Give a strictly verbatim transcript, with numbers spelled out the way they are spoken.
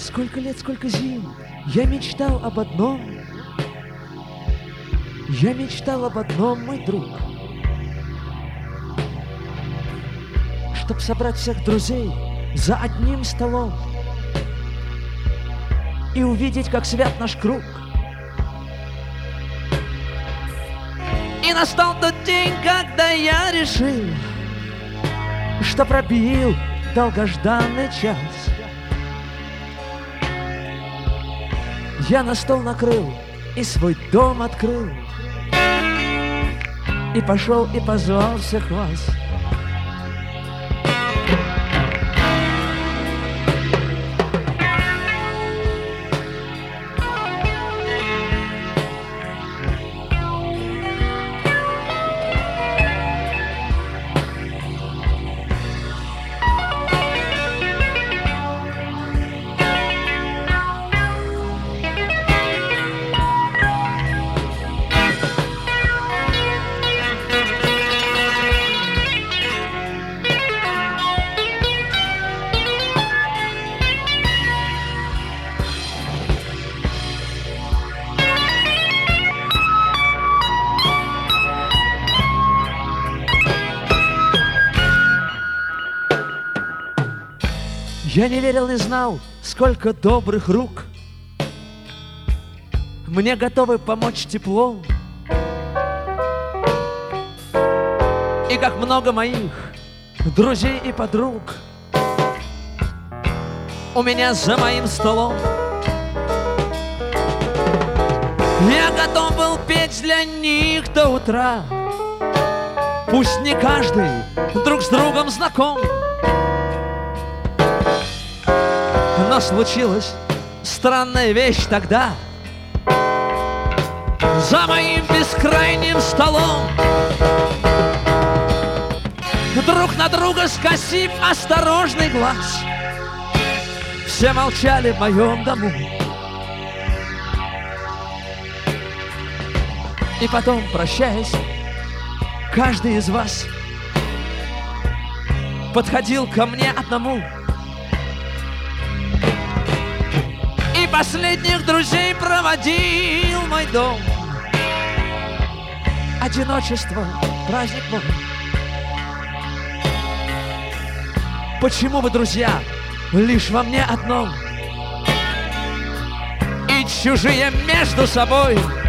Сколько лет, сколько зим я мечтал об одном. Я мечтал об одном, мой друг, чтоб собрать всех друзей за одним столом и увидеть, как свят наш круг. И настал тот день, когда я решил, что пробил долгожданный час. Я на стол накрыл и свой дом открыл, и пошел и позвал всех вас. Я не верил, не знал, сколько добрых рук мне готовы помочь теплом. И как много моих друзей и подруг у меня за моим столом. Я готов был петь для них до утра. Пусть не каждый друг с другом знаком, но случилась странная вещь тогда. За моим бескрайним столом, друг на друга скосив осторожный глаз, все молчали в моем дому. И потом, прощаясь, каждый из вас подходил ко мне одному. И последних друзей проводил в мой дом. Одиночество, праздник мой. Почему вы, друзья, лишь во мне одном? И чужие между собой